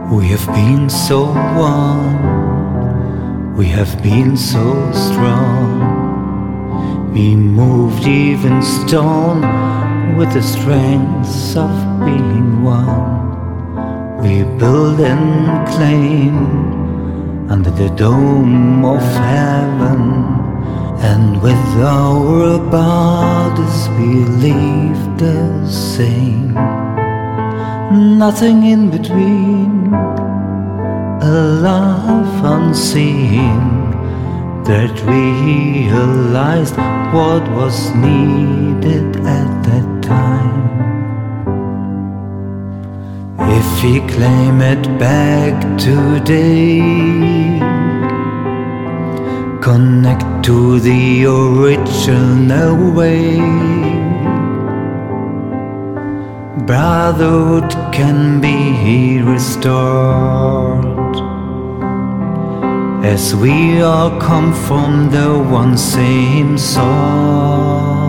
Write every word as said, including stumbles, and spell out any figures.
We have been so one, we have been so strong. We moved even stone with the strength of being one. We build and claim under the dome of heaven, and with our bodies we live the same. Nothing in between, a love unseen that realized what was needed at that time. If we claim it back today, connect to the original way, brotherhood can be restored, as we all come from the one same source.